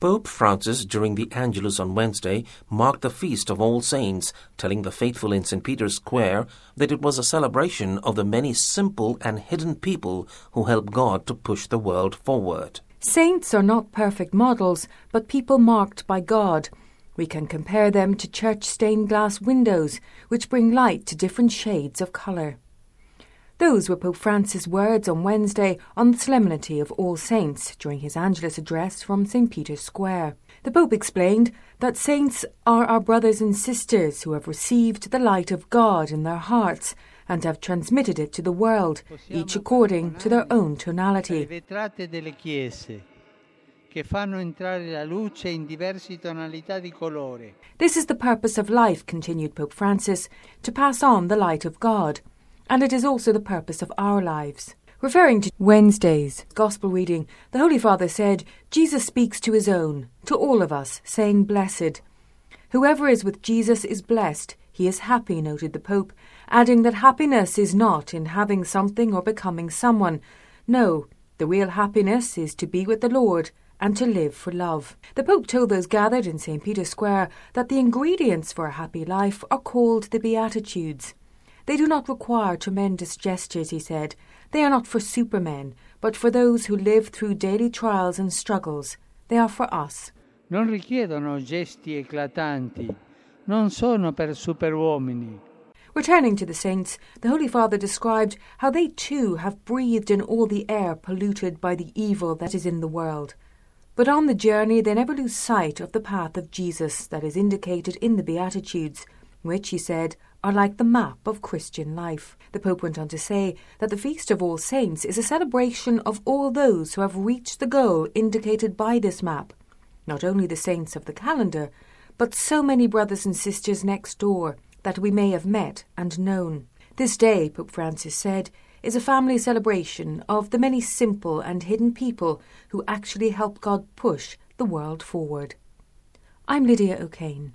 Pope Francis, during the Angelus on Wednesday, marked the Feast of All Saints, telling the faithful in St. Peter's Square that it was a celebration of the many simple and hidden people who help God to push the world forward. Saints are not perfect models, but people marked by God. We can compare them to church stained glass windows, which bring light to different shades of colour. Those were Pope Francis' words on Wednesday on the Solemnity of All Saints during his Angelus address from St. Peter's Square. The Pope explained that saints are our brothers and sisters who have received the light of God in their hearts and have transmitted it to the world, each according to their own tonality. This is the purpose of life, continued Pope Francis, to pass on the light of God. And it is also the purpose of our lives. Referring to Wednesday's Gospel reading, the Holy Father said, Jesus speaks to his own, to all of us, saying, "Blessed." Whoever is with Jesus is blessed. He is happy, noted the Pope, adding that happiness is not in having something or becoming someone. No, the real happiness is to be with the Lord and to live for love. The Pope told those gathered in St. Peter's Square that the ingredients for a happy life are called the Beatitudes. They do not require tremendous gestures, he said. They are not for supermen, but for those who live through daily trials and struggles. They are for us. Non richiedono gesti eclatanti, non sono per superuomini. Returning to the saints, the Holy Father described how they too have breathed in all the air polluted by the evil that is in the world. But on the journey they never lose sight of the path of Jesus that is indicated in the Beatitudes, which, he said, are like the map of Christian life. The Pope went on to say that the Feast of All Saints is a celebration of all those who have reached the goal indicated by this map, not only the saints of the calendar, but so many brothers and sisters next door that we may have met and known. This day, Pope Francis said, is a family celebration of the many simple and hidden people who actually help God push the world forward. I'm Lydia O'Kane.